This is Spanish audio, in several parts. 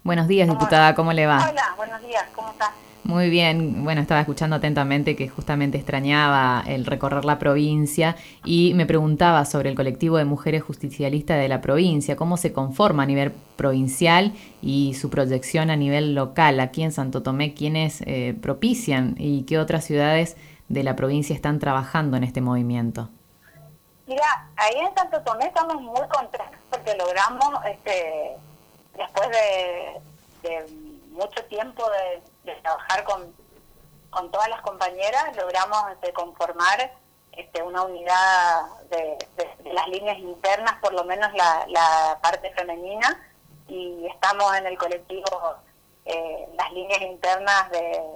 Buenos días, diputada, ¿cómo le va? Hola, buenos días, ¿cómo estás? Muy bien, bueno, estaba escuchando atentamente que justamente extrañaba el recorrer la provincia y me preguntaba sobre el colectivo de mujeres justicialistas de la provincia, cómo se conforma a nivel provincial y su proyección a nivel local. Aquí en Santo Tomé, ¿quiénes propician y qué otras ciudades de la provincia están trabajando en este movimiento? Mira, ahí en Santo Tomé estamos muy contentos porque logramos, después de mucho tiempo de trabajar con todas las compañeras, logramos conformar una unidad de las líneas internas, por lo menos la parte femenina, y estamos en el colectivo las líneas internas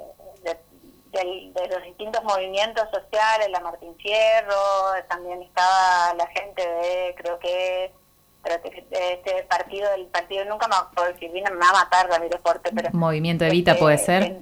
de los distintos movimientos sociales, la Martín Fierro, también estaba la gente de este partido, el partido, nunca me acuerdo si vino, me va a matar Ramiro Porte, pero Movimiento Evita puede ser.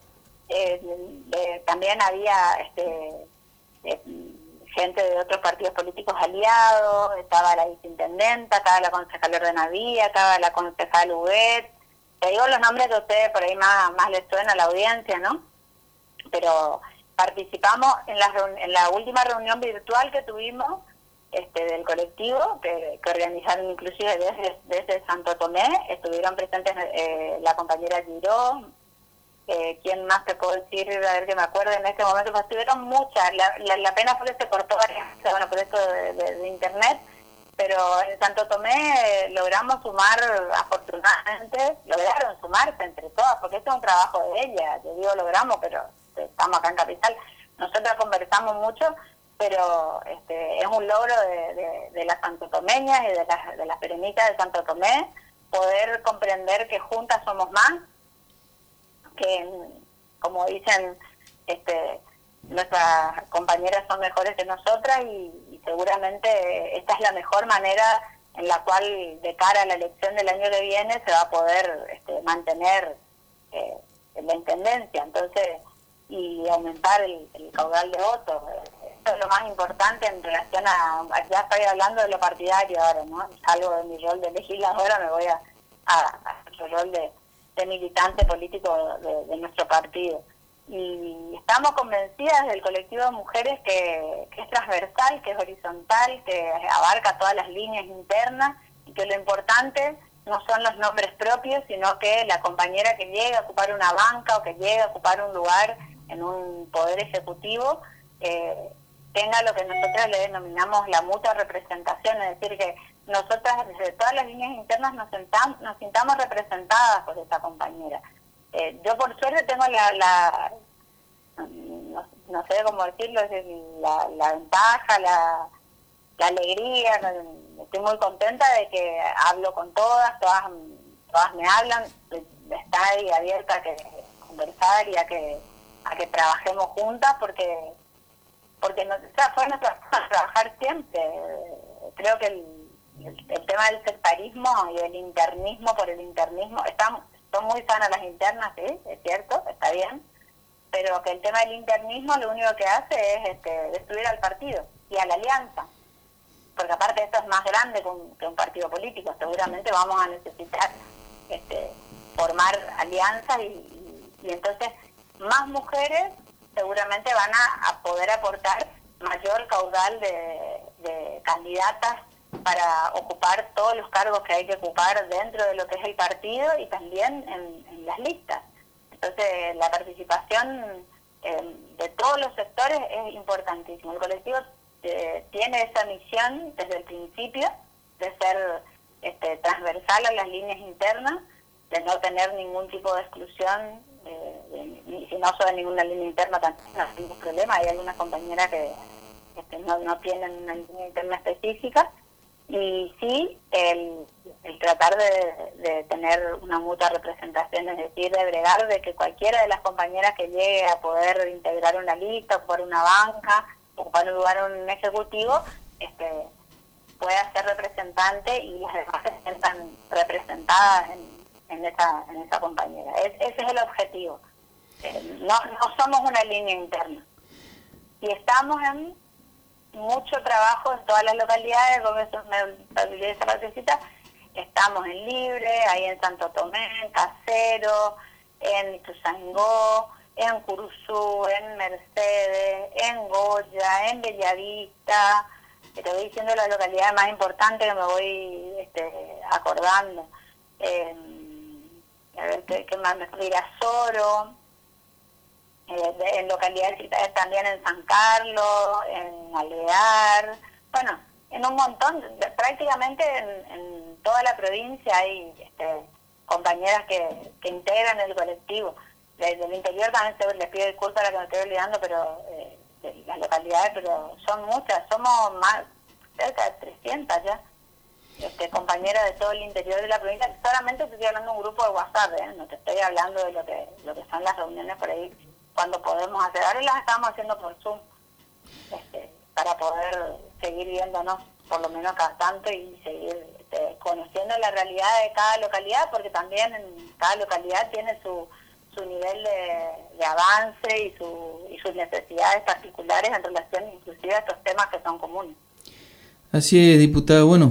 también había eh, gente de otros partidos políticos aliados, estaba la viceintendenta, estaba la concejal Ordenavía, estaba la concejal Huguet. Te digo los nombres que a ustedes por ahí más les suena a la audiencia, ¿no? Pero participamos en la última reunión virtual que tuvimos del colectivo, que organizaron inclusive desde Santo Tomé. Estuvieron presentes la compañera Giró, ¿quién más te puedo decir? A ver que me acuerdo en este momento, pues estuvieron muchas. La pena fue que se cortó varias, bueno, por esto de internet, pero en Santo Tomé logramos sumar, afortunadamente, lograron sumarse entre todas, porque esto es un trabajo de ella. Yo digo logramos, pero estamos acá en Capital. Nosotras conversamos mucho, pero es un logro de las santotomeñas y de las perenitas de Santo Tomé poder comprender que juntas somos más, que como dicen nuestras compañeras son mejores que nosotras y seguramente esta es la mejor manera en la cual de cara a la elección del año que viene se va a poder mantener la intendencia, entonces, y aumentar el caudal de votos. Eso es lo más importante en relación ya estoy hablando de lo partidario ahora, ¿no? Salgo de mi rol de legisladora, me voy a nuestro rol de militante político de nuestro partido. Y estamos convencidas del colectivo de mujeres que es transversal, que es horizontal, que abarca todas las líneas internas y que lo importante no son los nombres propios, sino que la compañera que llegue a ocupar una banca o que llegue a ocupar un lugar en un poder ejecutivo tenga lo que nosotros le denominamos la mutua representación, es decir, que nosotras desde todas las líneas internas nos sintamos representadas por esa compañera. Yo por suerte tengo no sé cómo decirlo, es decir, la ventaja, la alegría, estoy muy contenta de que hablo con todas me hablan, está ahí abierta a que conversar y a que trabajemos juntas porque fue nuestra forma de trabajar siempre. Creo que el tema del sectarismo y del internismo por el internismo, son muy sanas las internas, sí, es cierto, está bien, pero que el tema del internismo lo único que hace es destruir al partido y a la alianza, porque aparte esto es más grande que un partido político, seguramente vamos a necesitar formar alianzas y entonces más mujeres seguramente van a poder aportar mayor caudal de candidatas para ocupar todos los cargos que hay que ocupar dentro de lo que es el partido y también en las listas. Entonces la participación de todos los sectores es importantísimo. El colectivo tiene esa misión desde el principio de ser transversal a las líneas internas, de no tener ningún tipo de exclusión, y si no soy de ninguna línea interna también no hay ningún problema. Hay algunas compañeras que no tienen una línea interna específica, y sí el tratar de tener una mutua representación, es decir, de bregar de que cualquiera de las compañeras que llegue a poder integrar una lista, ocupar una banca, ocupar un lugar en un ejecutivo, pueda ser representante y las demás se sientan representadas en esa compañera. Ese es el objetivo. No somos una línea interna. Y estamos en mucho trabajo en todas las localidades, como eso me olvidé esa partecita, estamos en Libre, ahí en Santo Tomé, en Casero, en Ituzaingó, en Curuzú, en Mercedes, en Goya, en Bellavista. Te voy diciendo las localidades más importantes que me voy acordando. A ver, ¿qué más? Mirasoro, en localidades también en San Carlos, en Alvear, bueno, en un montón, prácticamente en toda la provincia hay compañeras que integran el colectivo. Desde el interior también les pido disculpas a la que me estoy olvidando, pero de las localidades, pero son muchas, somos más, cerca de 300 ya, compañeras de todo el interior de la provincia. Solamente te estoy hablando de un grupo de WhatsApp, no te estoy hablando de lo que son las reuniones por ahí, cuando podemos hacer. Ahora las estamos haciendo por Zoom, para poder seguir viéndonos, por lo menos cada tanto, y seguir conociendo la realidad de cada localidad, porque también en cada localidad tiene su nivel de avance y sus necesidades particulares en relación inclusive a estos temas que son comunes. Así es, diputada. Bueno,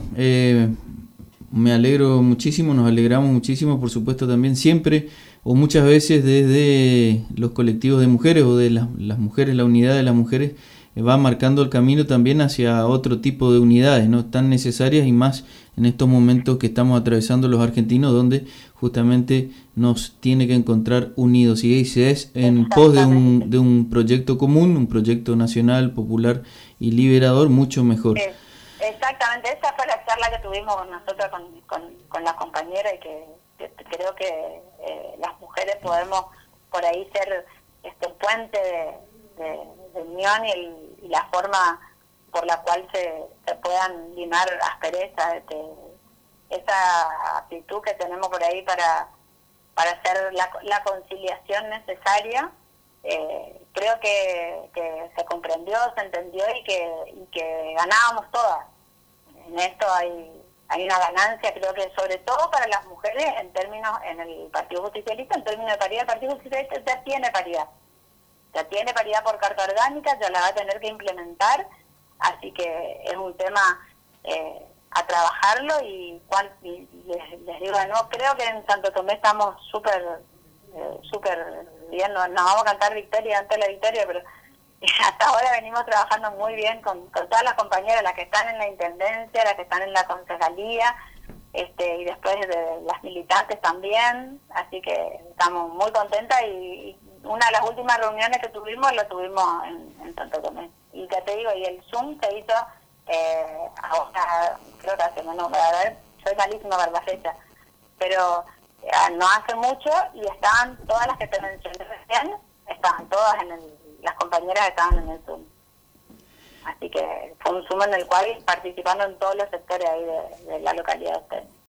me alegro muchísimo, nos alegramos muchísimo, por supuesto también siempre o muchas veces desde los colectivos de mujeres o de las mujeres, la unidad de las mujeres va marcando el camino también hacia otro tipo de unidades, ¿no? Tan necesarias y más en estos momentos que estamos atravesando los argentinos, donde justamente nos tiene que encontrar unidos, y ese es en pos de un proyecto común, un proyecto nacional, popular y liberador, mucho mejor. Exactamente, esa fue la charla que tuvimos nosotros con las compañeras, y que creo que las mujeres podemos por ahí ser un puente de unión y la forma por la cual se puedan limar asperezas, esa actitud que tenemos por ahí para hacer la conciliación necesaria. Creo que se comprendió, se entendió y que ganábamos todas. En esto hay una ganancia, creo que sobre todo para las mujeres en el Partido Justicialista, en términos de paridad. El Partido Justicialista ya tiene paridad por carta orgánica, ya la va a tener que implementar, así que es un tema a trabajarlo, y les digo, no, creo que en Santo Tomé estamos súper bien, nos vamos a cantar victoria ante la victoria, pero hasta ahora venimos trabajando muy bien con todas las compañeras, las que están en la intendencia, las que están en la concejalía, y después de las militantes también, así que estamos muy contentas, y una de las últimas reuniones que tuvimos lo tuvimos en Santo Tomé. Y ya te digo, y el Zoom se hizo ahora, creo que hace menos, a ver, soy malísima para la fecha, pero no hace mucho, y estaban todas las que te mencioné recién, estaban todas las compañeras estaban en el Zoom. Así que fue un Zoom en el cual participaron todos los sectores ahí de la localidad de ustedes.